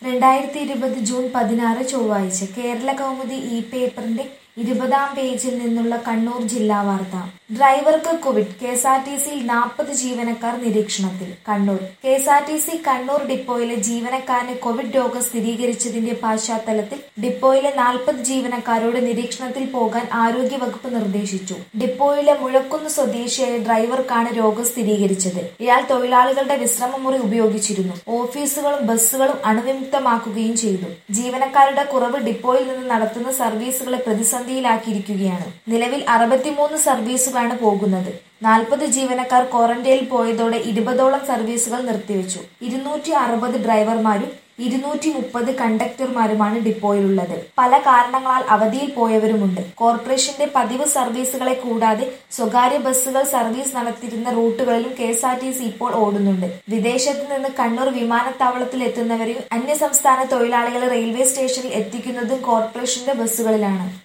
2020 June 16 ചൊവ്വാഴ്ച കേരള കൗമുദി പേപ്പറിന്റെ 20-ാം പേജിൽ നിന്നുള്ള കണ്ണൂർ ജില്ലാ വാർത്ത. ഡ്രൈവർക്ക് കോവിഡ്, കെഎസ്ആർടിസിയിൽ 40 ജീവനക്കാർ നിരീക്ഷണത്തിൽ. കണ്ണൂർ കെഎസ്ആർടിസി കണ്ണൂർ ഡിപ്പോയിലെ ജീവനക്കാരന് കോവിഡ് രോഗം സ്ഥിരീകരിച്ചതിന്റെ പശ്ചാത്തലത്തിൽ ഡിപ്പോയിലെ 40 ജീവനക്കാരോട് നിരീക്ഷണത്തിൽ പോകാൻ ആരോഗ്യവകുപ്പ് നിർദ്ദേശിച്ചു. ഡിപ്പോയിലെ മുഴക്കുന്ന് സ്വദേശിയായ ഡ്രൈവർക്കാണ് രോഗം സ്ഥിരീകരിച്ചത്. ഇയാൾ തൊഴിലാളികളുടെ വിശ്രമമുറി ഉപയോഗിച്ചിരുന്നു. ഓഫീസുകളും ബസ്സുകളും അണുവിമുക്തമാക്കുകയും ചെയ്തു. ജീവനക്കാരുടെ കുറവ് ഡിപ്പോയിൽ നിന്ന് നടത്തുന്ന സർവീസുകളെ പ്രതിസന്ധിയിലാക്കിയിരിക്കുകയാണ്. നിലവിൽ 63 സർവീസുകളാണ് പോകുന്നത്. 40 ജീവനക്കാർ ക്വാറന്റൈനിൽ പോയതോടെ 20ഓളം സർവീസുകൾ നിർത്തിവെച്ചു. 260 ഡ്രൈവർമാരും 230 കണ്ടക്ടർമാരുമാണ് ഡിപ്പോയിലുള്ളത്. പല കാരണങ്ങളാൽ അവധിയിൽ പോയവരുമുണ്ട്. കോർപ്പറേഷന്റെ പതിവ് സർവീസുകളെ കൂടാതെ സ്വകാര്യ ബസ്സുകൾ സർവീസ് നടത്തിയിരുന്ന റൂട്ടുകളിലും കെഎസ്ആർടിസി ഇപ്പോൾ ഓടുന്നുണ്ട്. വിദേശത്ത് നിന്ന് കണ്ണൂർ വിമാനത്താവളത്തിൽ എത്തുന്നവരെയും അന്യസംസ്ഥാന തൊഴിലാളികളെ റെയിൽവേ സ്റ്റേഷനിൽ എത്തിക്കുന്നതും കോർപ്പറേഷന്റെ ബസ്സുകളിലാണ്.